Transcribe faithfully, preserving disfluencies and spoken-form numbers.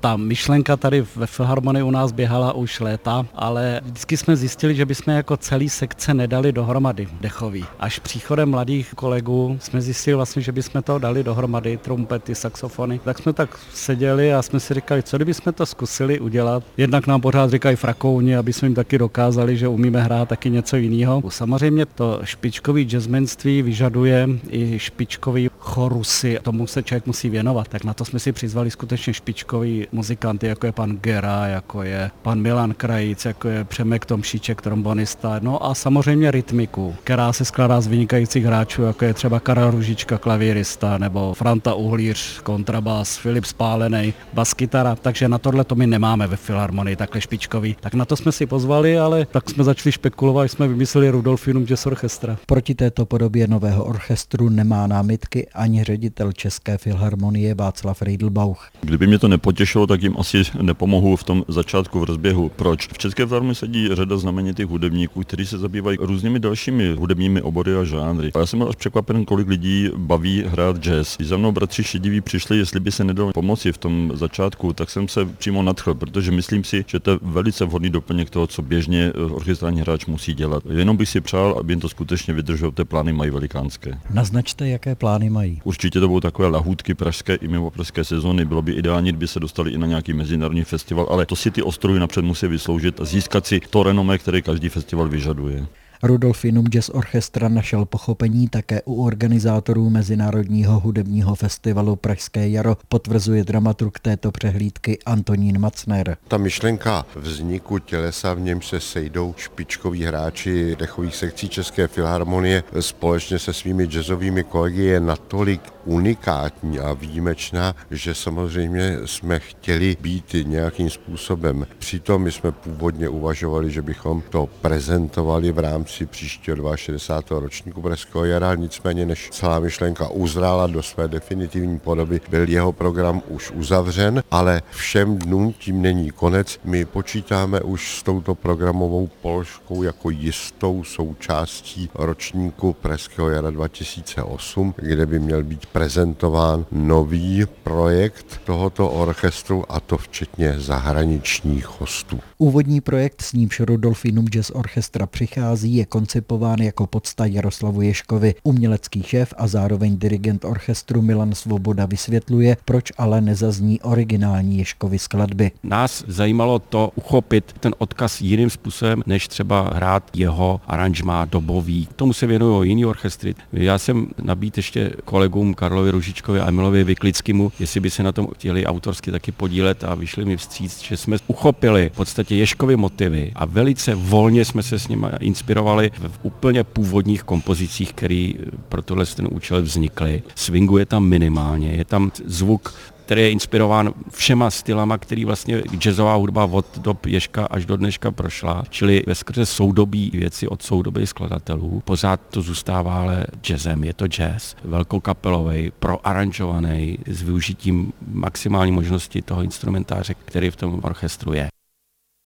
Ta myšlenka tady ve Filharmonii u nás běhala už léta, ale vždycky jsme zjistili, že bychom jako celý sekce nedali dohromady dechový. Až příchodem mladých kolegů jsme zjistili vlastně, že bychom to dali dohromady, trumpety, saxofony. Tak jsme tak seděli a jsme si říkali, co kdybychom to zkusili udělat. Jednak nám pořád říkají Frakouni, aby jsme jim taky dokázali, že umíme hrát taky něco jiného. Samozřejmě to špičkový jazzmenství vyžaduje i špičkový chorusy, tomu se člověk musí věnovat. Tak na to jsme si přizvali skutečně špičkový muzikanty, jako je pan Gera, jako je pan Milan Krajíc, jako je Přemek Tomšíček, trombonista, no a samozřejmě rytmiku, která se skládá z vynikajících hráčů, jako je třeba Karel Růžička, klavírista, nebo Franta Uhlíř, kontrabas, Filip Spálenej, baskytara, takže na tohle to my nemáme ve Filharmonii, takhle špičkový. Tak na to jsme si pozvali, ale tak jsme začali spekulovat, jsme vymysleli Rudolfinum Jazz Orchestra. Proti této podobě nového orchestru nemá námitky ani ředitel České filharmonie Václav Reidelbauch. Kdyby mě to nepotěšilo, tak jim asi nepomohu v tom začátku v rozběhu. Proč? V České filharmonii sedí řada znamenitých hudebníků, kteří se zabývají různými dalšími hudebními obory a žánry. A já jsem byl až překvapen, kolik lidí baví hrát jazz. Když za mnou bratři Šediví přišli, jestli by se nedalo pomoci v tom začátku, tak jsem se přímo nadchl, protože myslím si, že to je velice vhodný doplněk toho, co běžně orchestrální hráč musí dělat. Jenom bych si přál, aby jim to skutečně vydrželo, ty plány mají velikánské. Naznačte, jaké plány mají. Určitě to budou takové lahůdky pražské i mimo pražské sezóny. Bylo by ideální, kdyby se dostali i na nějaký mezinárodní festival, ale to si ty ostrovy napřed musí vysloužit a získat si to renomé, které každý festival vyžaduje. Rudolfinum Jazz Orchestra našel pochopení také u organizátorů Mezinárodního hudebního festivalu Pražské jaro, potvrzuje dramaturg této přehlídky Antonín Macner. Ta myšlenka vzniku tělesa, v něm se sejdou špičkoví hráči dechových sekcí České filharmonie společně se svými jazzovými kolegy, je natolik unikátní a výjimečná, že samozřejmě jsme chtěli být nějakým způsobem. Přitom my jsme původně uvažovali, že bychom to prezentovali v rámci příštího šedesátého ročníku Pražského jara, nicméně než celá myšlenka uzrála do své definitivní podoby, byl jeho program už uzavřen, ale všem dnům tím není konec. My počítáme už s touto programovou položkou jako jistou součástí ročníku Pražského jara dva tisíce osm, kde by měl být prezentován nový projekt tohoto orchestru, a to včetně zahraničních hostů. Úvodní projekt, s nímž Rudolfinum Jazz Orchestra přichází, je koncipován jako pocta Jaroslavu Ježkovi. Umělecký šéf a zároveň dirigent orchestru Milan Svoboda vysvětluje, proč ale nezazní originální Ježkovy skladby. Nás zajímalo to uchopit ten odkaz jiným způsobem, než třeba hrát jeho aranžmá dobový. Tomu se věnují jiný orchestry. Já jsem nabít ještě kolegům Karlovi Růžičkovi a Emilovi Vyklickému, jestli by se na tom chtěli autorsky taky podílet, a vyšli mi vstříc, že jsme uchopili v podstatě Ježkovy motivy a velice volně jsme se s nimi inspirovali v úplně původních kompozicích, které pro tohle ten účel vznikly. Swinguje tam minimálně, je tam zvuk, který je inspirován všema stylama, který vlastně jazzová hudba od dob Ježka až do dneška prošla, čili veskrze soudobí věci od soudobých skladatelů. Pořád to zůstává ale jazzem, je to jazz, velkokapelovej, proaranžovaný, s využitím maximální možnosti toho instrumentáře, který v tom orchestru je.